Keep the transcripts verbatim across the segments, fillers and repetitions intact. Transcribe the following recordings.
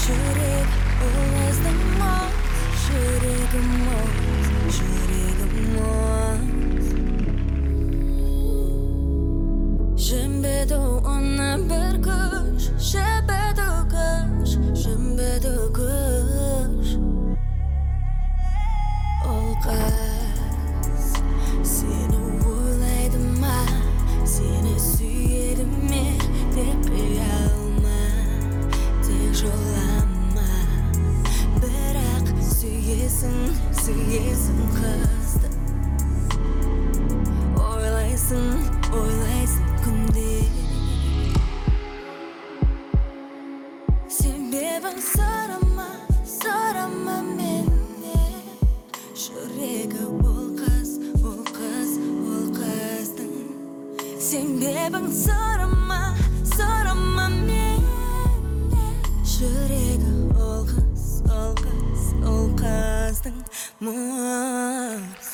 жүрек ұлаздың мұз, жүрегім мұз, жүрегім мұз. Жембеді оны бір күш, жебеді күш, жембеді күш. Ол қыз сені ойлайды ма, сені сүйеді ме, тек қиялма, тек жолама. Бірақ сүйесің, сүйесің қызды, ойлайсың, ойлайсың күнде. Себебін сұрама, сұрама меннен. Жүрегі ол қыз, ол қыз, ол қыздың. Себебін сұрама, сұрама меннен. Жүрегі ол қыз, ол қыз, ол қыздың. Мұз.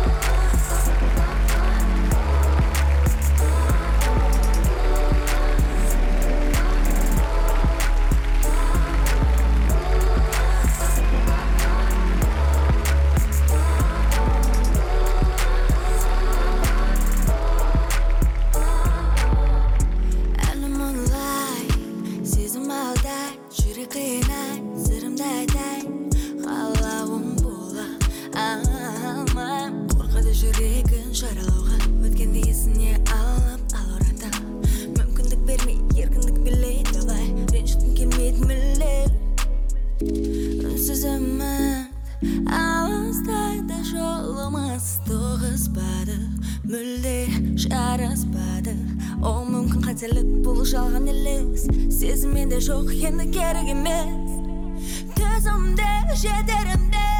Қинай, сырымды айтайын, қалауым бола алмайм. Қорқады жүрегін жаралауға, өткенді есіне алып ал ората. Мүмкіндік бермей, еркіндік білейді олай, ренжіткім келмейді мүлде. Үнсіз үміт алыстайды, жолымыз тоғыспады, мүлде жараспады. О, мүмкін қателік, бұл жалған елес, сезім менде жоқ, енді керек емес. Төзімде жетерімде